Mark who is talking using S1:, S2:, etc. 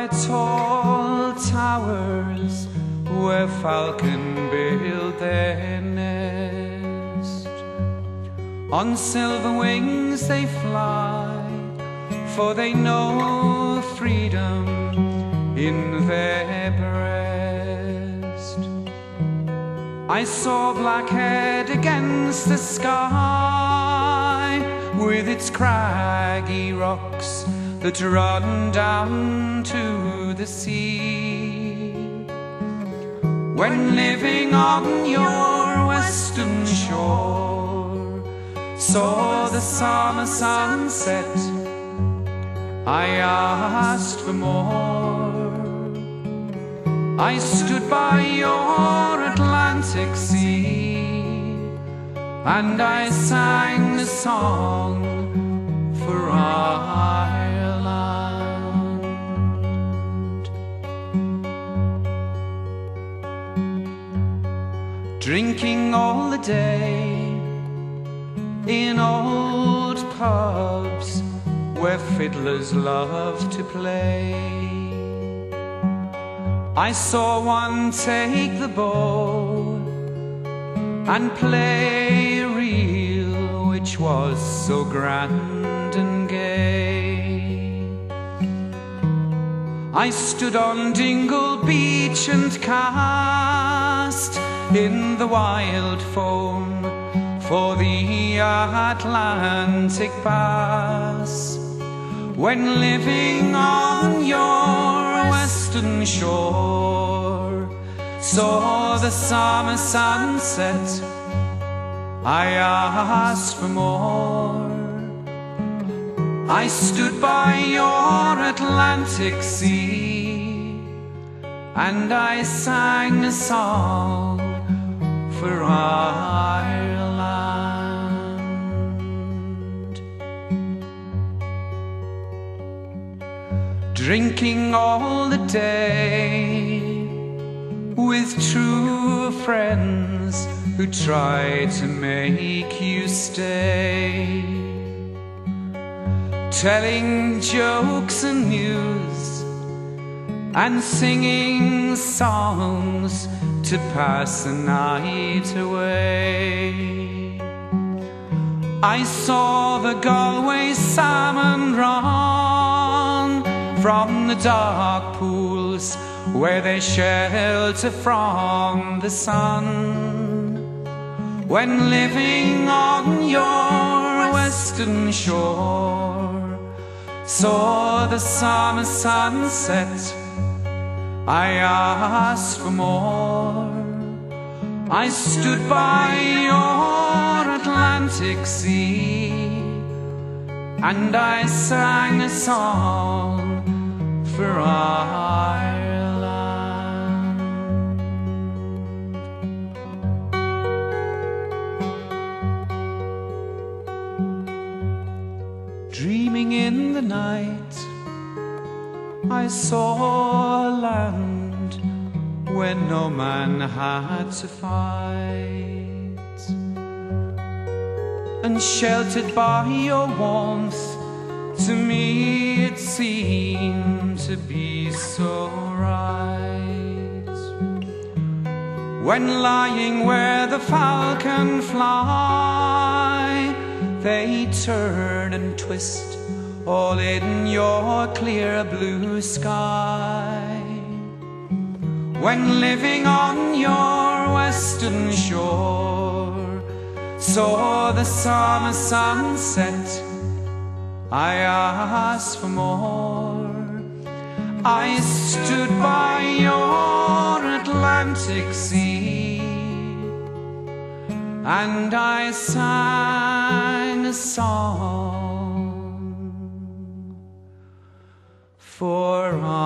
S1: by tall towers where falcon build their nest. On silver wings they fly, for they know freedom in their breast. I saw Blackhead against the sky, with its craggy rocks that run down to the sea. When living on your western shore, saw the summer sunset, I asked for more. I stood by your Atlantic Sea, and I sang a song for Ireland. Drinking all the day in old pubs where fiddlers love to play, I saw one take the bow and play a reel which was so grand and gay. I stood on Dingle Beach and cast in the wild foam for the Atlantic bass. When living on your western shore, saw the summer sunset, I asked for more. I stood by your Atlantic Sea, and I sang a song for Ireland. Drinking all the day with true friends who try to make you stay, telling jokes and news and singing songs to pass the night away. I saw the Galway salmon run from the dark pools where they shelter from the sun. When living on your western shore, saw the summer sunset, I asked for more. I stood by your Atlantic Sea, and I sang a song for Ireland. Dreaming in the night, I saw a land where no man had to fight, and sheltered by your warmth, to me it seemed to be so right. When lying where the falcon fly, they turn and twist all in your clear blue sky. When living on your western shore, saw the summer sunset, I asked for more. I stood by your Atlantic Sea, and I sang a song for